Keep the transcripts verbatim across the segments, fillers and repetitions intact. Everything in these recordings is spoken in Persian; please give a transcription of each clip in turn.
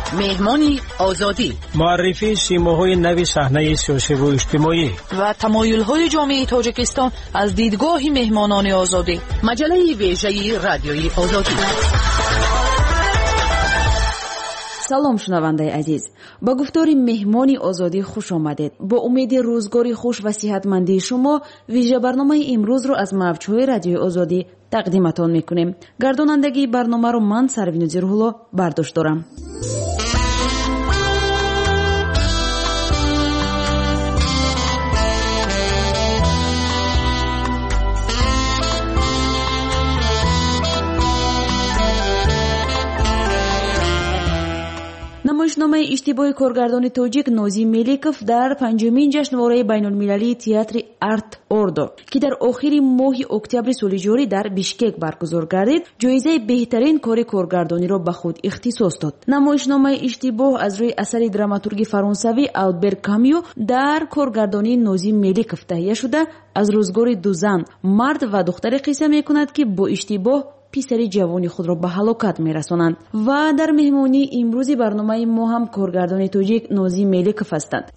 مهمانی آزادی، معرفی سیماهای نوی صحنه سیاسی و اجتماعی و تمایل‌های جامعه تاجیکستان از دیدگاه مهمانان آزادی. مجله ویژه رادیوی آزادی. سلام شنونده عزیز، با گفتار مهمانی آزادی خوش آمدید. با امید روزگاری خوش و صحتمندی شما ویژه برنامه امروز رو از موجهای رادیوی آزادی تقدیمتان میکنیم. گردانندگی برنامه رو من سروین زیرهولا برداشت دارم. نمایشنامه اشتباه کارگردان تاجیک نازی ملیکوف در پنجمین جشنواره بین‌المللی تئاتر آرت اوردو که در آخر ماه اکتبر سال جاری در بیشکک برگزار گردید، جایزه بهترین کار کارگردانی را به خود اختصاص داد. نمایشنامه اشتباه از روی اثر دراماتورگ فرانسوی آلبر کامیو در کارگردانی نازی ملیکوف تهیه شده از روزگار دو زن، مرد و دختر قصه میکند که با اشتباه پسر جوانی خود را به هلاکت میرسانند. و در مهمانی امروزی برنامه ما هم کارگردان تاجیک نازی ملیکوف هستند.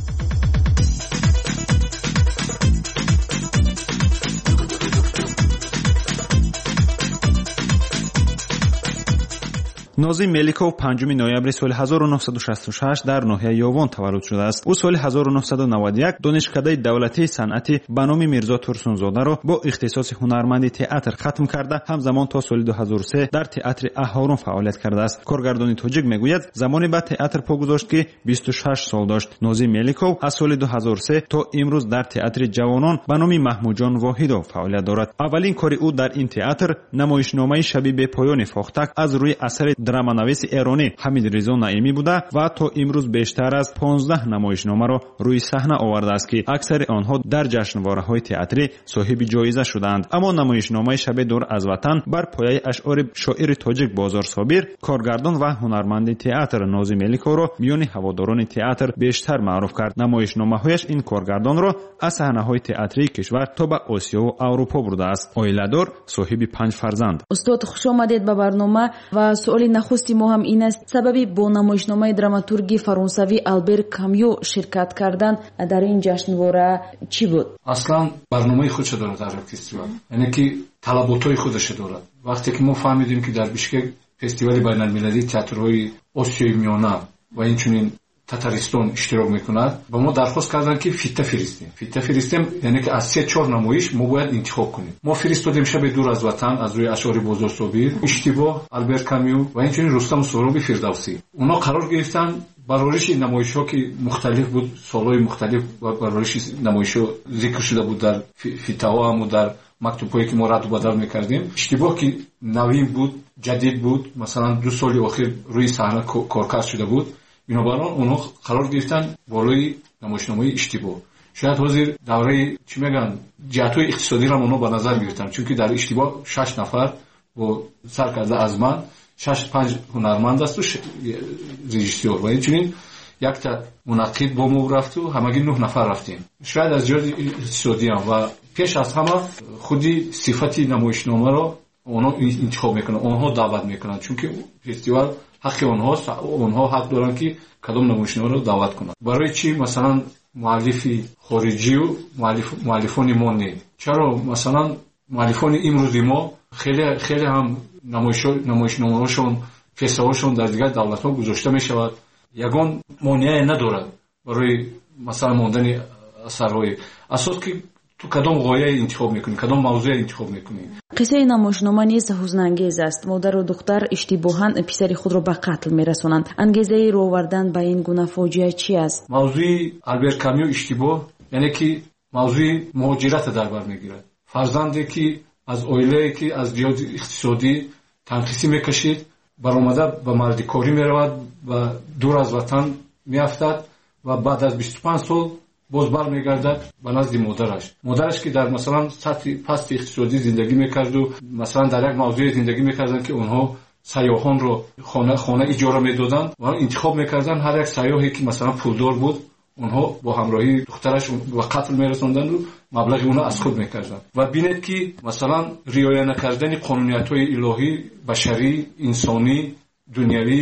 نازی ملیکوف پنجم نوامبر سال هزار و نهصد و شصت و شش در ناحیه یاوان تولد شده است. او سال هزار و نهصد و نود و یک دانشکده دولتی صنعتی به نام میرزا تورسونزاده را با اختصاص هنرمندی تئاتر ختم کرده، همزمان تا سال دو هزار و سه در تئاتر اهارون فعالیت کرده است. کارگردان تاجیک میگوید زمانی به تئاتر پا گذاشت که بیست و شش سال داشت. نازی ملیکوف از سال دو هزار و سه تا امروز در تئاتر جوانان به نام محمود جان واحدو فعالیت دارد. اولین کار او در این تئاتر نمایشنامه شب به پایان فاختک از روی اثر درامانویس ایرانی حمید رضا نعیمی بوده و تا امروز بیشتر از پانزده نمایشنامه را روی صحنه آورده است که اکثر آنها در جشنواره‌های تئاتری صاحب جایزه شدند. اما نمایشنامه شب دور از وطن بر پایه اشعار شاعر تاجیک بازار صابر، کارگردان و هنرمند تئاتر نازی ملیکوف را میان هواداران تئاتر بیشتر معروف کرد. نمایشنامه‌هایش این کارگردان را از صحنه‌های تئاتری کشور تا به آسیا و اروپا برده است. عائله‌دار، صاحب پنج فرزند. استاد خوش آمدید به برنامه. و سوال نخستی ما هم این است: سببی با نمایشنامه دراماتورگی فرانسوی آلبر کامیو شرکت کردن در این جشنواره چی بود؟ اصلا برنامه خودش داره در فستیوال، یعنی که طلباتای خودش داره. وقتی که ما فهمیدیم که در بیشکک فستیوال بین‌المللی تئاترهای آسیای میانه و اینچنین تاتارستان اشتراک میکند، با ما درخواست کردن که فیته فرستیم. فیته فرستیم یعنی که از سه چهار نمایش ما باید انتخاب کنیم. ما فرستادیم شب دور از وطن از روی اشعار بازار صابر، اشتباه، آلبر کامیو و اینچنین رستم سهرابی فردوسی. اونا قرار گرفتن برآورش نمایش‌ها که مختلف بود، سال‌های مختلف برآورش نمایش‌ها ذکر شده بود در فیته‌ها هم و در مکتوب‌هایی که ما رد و بدل می‌کردیم. اشتباه که نوین بود، جدید بود، مثلا دو سال اخیر روی صحنه کارکرد شده بود، بنابراین اونها قرار گرفتن بالای نمایشنامه اشتباه. شاید حاضر دوره چی میگن جهت‌های اقتصادی را اونها به نظر میگیرن، چون که در اشتباه شش نفر با سرکرده از من شش پنج هنرمند است و رژیسور و اینچنین یک تا منعقد با ما رفت و همگی نه نفر رفتیم. شاید از جهت اقتصادی هم و پیش از همه خودی صفتی نمایشنامه را اونها انتخاب میکنن، اونها دعوت میکنن، چون که فستیوال حق اونهاست، اونها حق دارن که کدام نمایشنامه رو دعوت کنن. برای چی مثلا مؤلف خارجی و مؤلف مؤلفان ما نه؟ چرا مثلا مؤلفان امروزی ما خیلی خیلی هم نمایش نمایشنامه‌هاشون فستیوالشون در دیگر دولت‌ها گذاشته میشود، یگان مانعی ندارد برای مثلا ماندن اثرهای. اساس که تو کدام غایه انتخاب میکنی، کدام موضوع انتخاب میکنی. قصه نمایشنامه نیز حزن انگیز است. مادر و دختر اشتباهاً پسر خود را به قتل میرسانند. انگیزه رو آوردن به این گونه فاجعه چی است؟ موضوع آلبر کامیو اشتباه یعنی که موضوع مهاجرت در بر میگیرد. فرزندی که از عائله که از جهت اقتصادی تنقیصی میکشید، برآمده به مردکاری میرود و دور از وطن میافتد و بعد از بیست و پنج سال باز برمیگردد به نزد مادرش. مادرش که در مثلا سطح پست اقتصادی زندگی میکرد و مثلا در یک موضوع زندگی میکردن که اونها سیاحان رو خانه خانه اجاره میدادن و انتخاب میکردن هر یک سیاحی که مثلا پولدار بود اونها با همراهی دخترش و قتل میرسوندن و مبلغ اونها از خود میکردن. و بینید که مثلا رعایت نکردن قانونیت‌های الهی، بشری، انسانی، دنیوی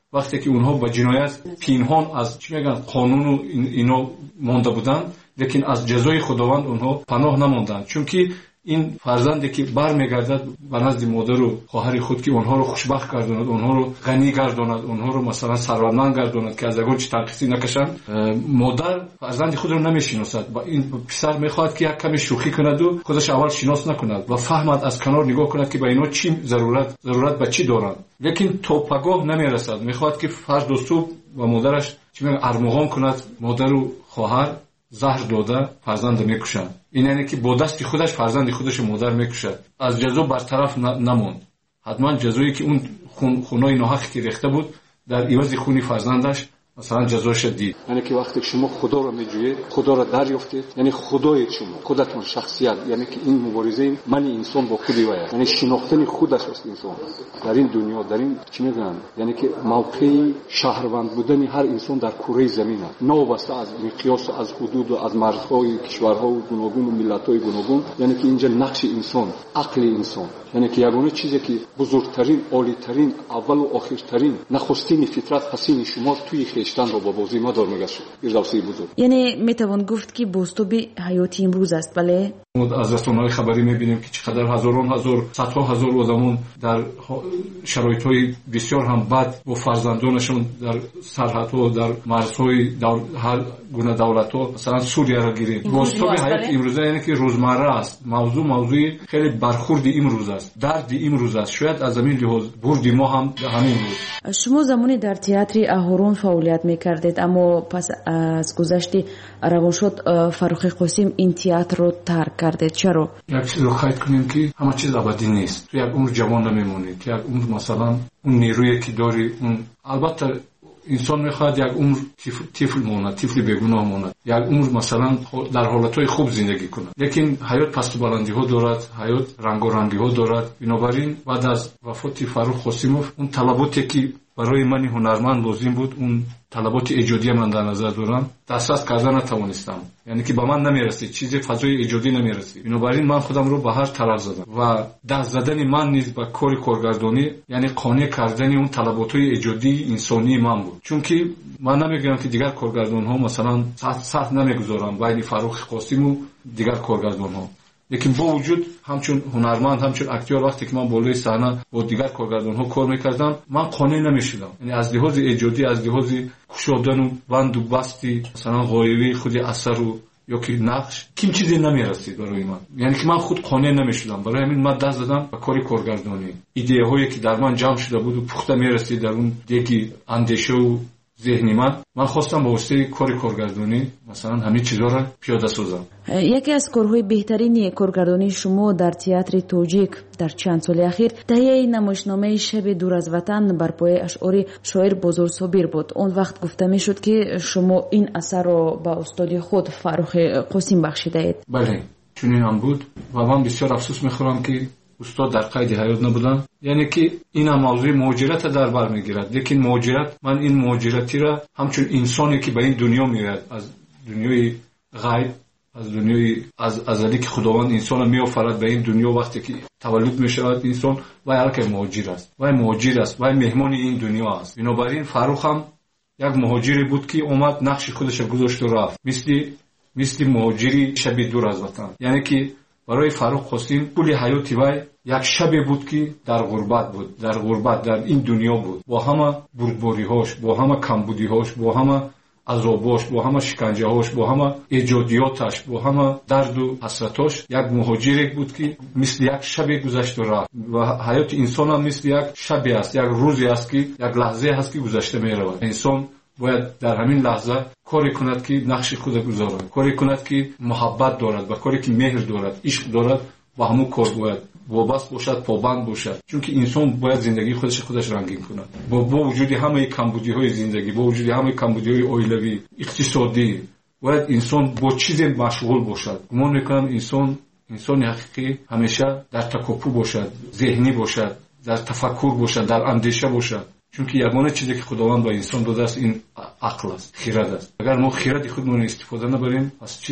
وقتی که اونها با جنایت پنهان از چی میگن قانون و اینو مونده بودن، لیکن از جزای خداوند اونها پناه نموندند. چون که این فرزندی که برمیگردد به نزد مادر و خواهر خود که اونها رو خوشبخت گرداند، اونها رو غنی گرداند، اونها رو مثلا ثروتمند گرداند که از اگه چه تنقیصی نکشند، مادر فرزند خود رو نمیشناسد. با این پسر میخواد که یک کمی شوخی کند و خودش اول شناس نکند و فهمد از کنار نگاه کند که با اینا چی ضرورت ضرورت به چی دارند، لیکن تو پگاه نمیرسد. میخواد که فرد و صبح و مادرش چی میگن ارمغان کند، مادر و خواهر زهر داده فرزند میکشند. این یعنی که با دست خودش فرزند خودش مادر میکشد. از جزا برطرف نموند. حتما جزایی که اون خون خونای ناحق که ریخته بود در عوض خونی فرزندش مثلا جزاش دید. یعنی که وقتی شما خدا رو میجویید، خدا رو دریافتید، یعنی خدای شما، خودتون شخصیت، یعنی که این مبارزه من انسان با خودی وایه، یعنی شناختن خودش است انسان در این دنیا، در این چی میگن، یعنی که موقعی شهروند بودن هر انسان در کره زمین است، نوبسته از مقیاس، از حدود و از مرزهای کشورها و گوناگون و ملت‌های گوناگون. یعنی که اینجا نقش انسان، عقل انسان، یعنی که یگانه چیزی که بزرگترین، عالی‌ترین، اول و آخرترین، نخستین فطرت حسین شما توی خیشتن رو با بازی ما دار میگشت. فردوسی بزرگ. یعنی میتوان گفت که بازتاب حیاتی امروز است. بله، از رسانه‌های خبری می‌بینیم که چقدر هزاران هزار، صدها هزار آدمون در شرایط‌های بسیار هم بد با فرزندانشون در سرحدها، در مرزهای دول... هر گونه دولت‌ها، مثلا سوریه را گیریم. بازتاب حیات امروزه یعنی که روزمره است. موضوع موضوع خیلی برخورد امروز است، درد امروز است. شاید از همین لحاظ برد ما هم همین بود. شما زمانی در تئاتر اهورون فعالیت می‌کردید، اما پس از گذشت روانشاد فروخ قاسم این تئاتر رو ترک کردید. چرا؟ یک چیز رو قید کنیم که همه چیز ابدی نیست. تو یک عمر جوان نمیمونی که یک عمر مثلا اون نیرویی که داری، اون البته انسان میخواد یک عمر طفل مونه، طفل بیگناه مونه، یک عمر مثلا در حالتهای خوب زندگی کنه، لیکن حیات پست و بلندی ها دارد، حیات رنگ و رنگی ها دارد. بنابراین بعد از وفات فروخ قاسموف اون طلباتی که برای من هنرمند لازم بود، اون طلبات ایجادی من در نظر دارم، دسترس کردن نتوانستم. یعنی که به من نمیرسید، چیزی فضای ایجادی نمیرسید. بنابراین من خودم رو به هر طرف زدم و دست زدن من نیز به کار کارگردانی، یعنی قانع کردن اون طلبات‌های ایجادی انسانی من بود. چون که من نمیگم که دیگر کارگردان‌ها مثلا سخت سخت نمیگذارم بین فروخ قاسم و دیگر کارگردان‌ها، لیکن با وجود همچون هنرمند، همچون اکتور، وقتی که من بالای صحنه با دیگر کارگردان‌ها کار می‌کردم، من قانع نمی‌شدم. یعنی از لحاظ ایجادی، از لحاظ کشودن و بند و بستی مثلا غایبی خود اثر و یا که نقش کیم چیزی نمی‌رسید برای من. یعنی که من خود قانع نمی‌شدم. برای همین من دست زدم به کار کارگردانی. ایده‌هایی که در من جمع شده بود و پخته می‌رسید در اون دیگه اندیشه و ذهنی من، من خواستم با واسطه کار کارگردانی مثلا همین چیزا رو پیاده سازم. یکی از کارهای بهترین کارگردانی شما در تئاتر تاجیک در چند سال اخیر تهیه نمایشنامه شب دور از وطن بر پایه اشعار شاعر بزرگ صابر بود. اون وقت گفته میشد که شما این اثر رو به استاد خود فروخ قاسم بخشیده اید. بله، چنین هم بود و من بسیار افسوس میخورم که استاد در قید حیات نبودن. یعنی که این موضوع مهاجرت در بر میگیرد، لیکن مهاجرت، من این مهاجرتی را همچون انسانی که به این دنیا میاد، از دنیای غیب، از دنیای از ازلی که خداوند انسان را میآفرد به این دنیا، وقتی که تولد میشود انسان و هر که مهاجر است، و مهاجر است و مهمان این دنیا است. بنابراین فروخ هم یک مهاجری بود که اومد نقش خودش گذاشت و رفت، مثل مثل مهاجری شب دور از وطن. یعنی که برای فروخ قاسم کل حیاتی وای یک شب بود که در غربت بود، در غربت در این دنیا بود، با همه بردباری‌هاش، با همه کمبودی‌هاش، با همه عذاباش، با همه شکنجه‌هاش، با همه ایجادیاتش، با همه درد و حسرتاش، یک مهاجری بود که مثل یک شب گذشت و رفت. و حیات انسان هم مثل یک شبی است، یک روزی است که یک لحظه است که گذشته می‌رود. انسان باید در همین لحظه کاری کند که نقش خود گذارد، کاری کند که محبت دارد و کاری که مهر دارد، عشق دارد، و همون کار باید وابسته باشد، پابند باشد. چون که انسان باید زندگی خودش خودش رنگین کند. با با وجود همه کمبودی‌های زندگی، با وجود همه کمبودی‌های عائلوی، اقتصادی، باید انسان با چیز مشغول باشد. گمان می‌کنم انسان انسان حقیقی همیشه در تکاپو باشد، ذهنی باشد، در تفکر باشد، در اندیشه باشد. چون که یگانه چیزی که خداوند به انسان داده است این عقل است، خرد است. اگر ما خرد خودمون استفاده نبریم، پس چی؟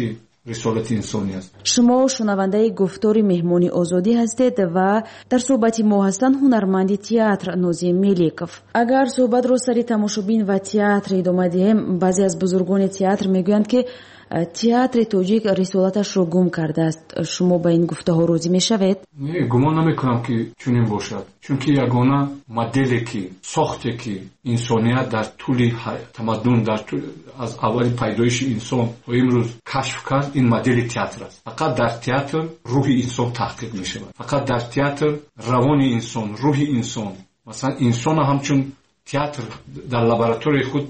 رسالت انسانی است. شما شنونده گفتار مهمانی آزادی هستید و در صحبت ما هستند هنرمند تئاتر نوزیم ملیکوف. اگر صحبت رو سری تماشابین و تئاتر ادامه دهیم، بعضی از بزرگان تئاتر میگویند که تئاتر تاجیک رسالتش رو گم کرده است. شما با این گفته ها راضی میشوید؟ نه، گمان نمیکنم که چنین باشد، چون که یگانه مدلی که ساخته که انسانیت در طول تمدن در طول از اول پیدایش انسان تا امروز کشف کرد، این مدل تئاتر است. فقط در تئاتر روح انسان تحقیق میشه، فقط در تئاتر روان انسان، روح انسان، مثلا انسان همچون تئاتر در لابراتوری خود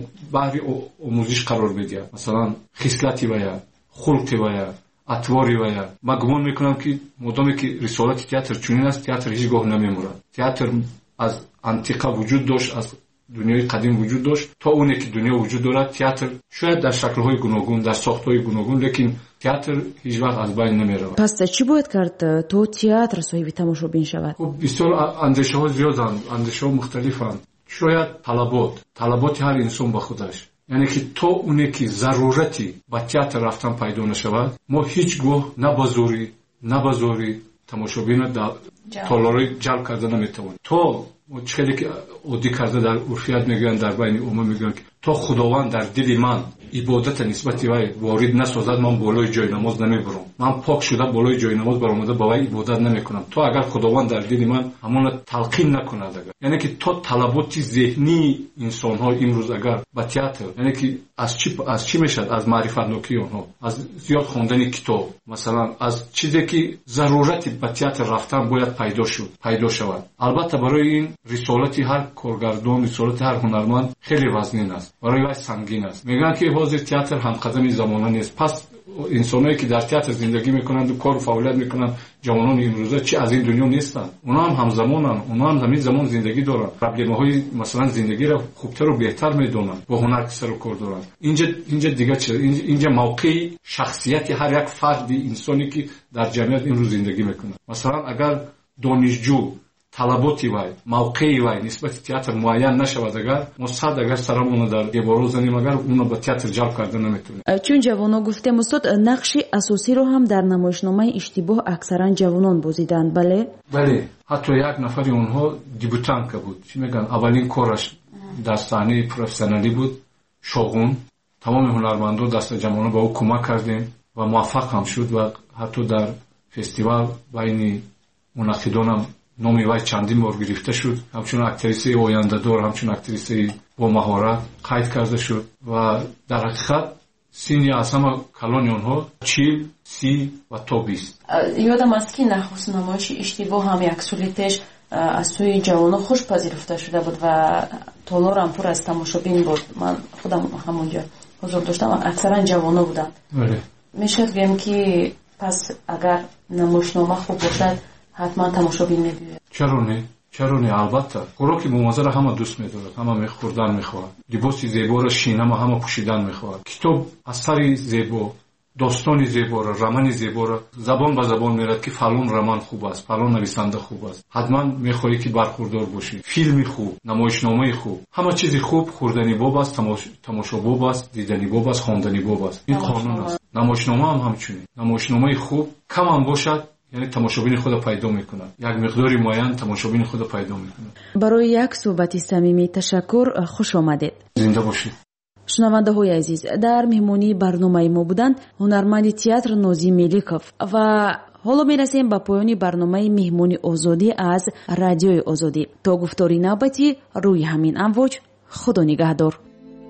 بهر آموزش قرار بده، مثلا خصلتی ویا، خلقی ویا، اطواری ویا. من گمان میکنم که مادامی که رسالت تئاتر چنین است، تئاتر هیچگاه نمیمورد. تئاتر از انتیقه وجود داشت، از دنیای قدیم وجود داشت تا اونی که دنیا وجود دارد. تئاتر شاید در شکل‌های گوناگون، در ساخت‌های گوناگون، لیکن تئاتر هیچ وقت از بین نمیرود. پس چی باید کرد تو تئاتر صاحب تماشابین شود؟ خب بسیار اندیشه‌ها زیادند، اندیشه‌ها مختلفند. شاید طلبات طلبات هر انسان با خودش، یعنی که تو اونی که ضرورتی با تئاتر رفتن پیدا نشود، ما هیچ گوه نه بازوری نه بازوری تماشابین در تالارای جلب کرده نمیتوان. تو چیزی که عادی کرده در عرفیت میگن، در بین عموم میگن که تا خداوند در دل من عبادت نسبت وی وارد نسازد، من بالای جای نماز نمیبرم، من پاک شده بالای جای نماز برآمده با وی عبادت نمیکنم. تو اگر خداوند در دل من همون تلقین نکند، اگر یعنی که تو طلبات ذهنی انسان ها امروز اگر با تئاتر، یعنی که از چی از چی میشد؟ از معرفت نوکی اونها، از زیاد خواندن کتاب، مثلا از چیزی که ضرورتی با تئاتر رفتن باید پیدا شد پیدا شود. البته برای این رسالت هر کارگردان، رسالت هر هنرمند خیلی وزنین است، برای وی سنگین است. میگن که حاضر تئاتر هم قدم زمانه نیست. پس انسانایی که در تئاتر زندگی میکنند و کار و فعالیت میکنند، جوانان امروزه چی از این دنیا نیستند؟ اونا هم همزمانند، اونا هم همین زمان زندگی دارند، پروبلم‌های مثلا زندگی را خوبتر و بهتر میدونند، با هنر سر و کار دارند. اینجا اینجا دیگه چه؟ اینجا موقع شخصیت هر یک فرد انسانی که در جامعه امروز زندگی میکنه. مثلا اگر دانشجو طلباتی وای، موقعی وای نسبت تئاتر معین نشود، اگر ما صد اگر سرمون در دیوار زنیم، اگر اونو به تئاتر جلب کرده نمیتونیم. چون جوانان گفتم استاد نقش اساسی رو هم در نمایشنامه اشتباه اکثرا جوانان بازیدند. بله بله، حتی یک نفر اونها دیبوتانت بود، چی میگن، اولین کارش در صحنه پروفسیونالی بود، شاغون. تمام هنرمندا دست جوانان با او کمک کردیم و موفق هم شد و حتی در فستیوال بین منعقدان نامی وی چندین بار گرفته شد. همچون اکتریسه آینده دار، همچون اکتریسه با مهارت قید کرده شد و در حقیقت سینی از همه کلان اونها چیل، سی و تا بیست. یادم است که نخست نمایش اشتباه هم یک سال پیش از سوی جوانان خوش پذیرفته شده بود و تالار هم پر از تماشابین بود. من خودم همونجا حضور داشتم و اکثرا جوانان بودن. بله. میشه بگم که پس اگر نمایشنامه خوب باشد حتما تماشابین میبینه. چرا نه؟ چرا نه؟ البته خوراک موازه را همه دوست می‌دارد، همه می‌خوردن می‌خواهد، لباس زیبا را شینه همه پوشیدن می‌خواهد، کتاب اثری زیبا، داستانی زیبا را، رمان زیبا را زبان به زبان می‌رد که فلان رمان خوب است، فلان نویسنده خوب است، حتما می‌خواهی که برخوردار باشی. فیلمی خوب، نمایشنامه خوب، همه چیز خوب خوردنی باب است، تماش... تماشا باب است، دیدنی باب است، خواندنی باب است. این قانون است. نمایشنامه هم همچنین. نمایشنامه خوب کم هم باشد، یعنی تماشابین خود پیدا میکنه، یک مقداری معین تماشابین خود پیدا میکنه. برای یک صحبت صمیمی تشکر، خوش آمدید. زنده باشید. شنونده های عزیز، در مهمانی برنامه ما بودند هنرمند تئاتر نوزیم ملیکوف و حالا میرسیم به پایان برنامه مهمانی آزادی از رادیوی آزادی. تا گفتاری نوبتی روی همین امواج، خدا نگهدار.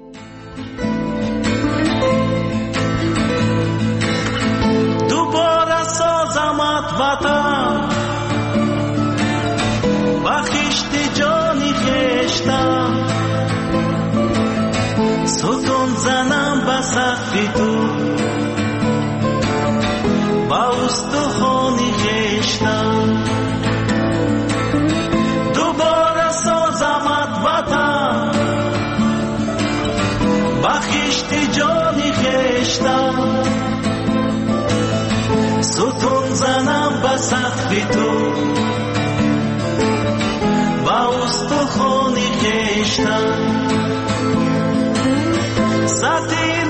وطن بخشت جانی خشتم، ستون زنم به سقف تو، با استخوانی خشتم. دوباره سازمت وطن بخشت جانی خشتم، ستون زنم به سقف تو، با استخوانی خشتم. سطح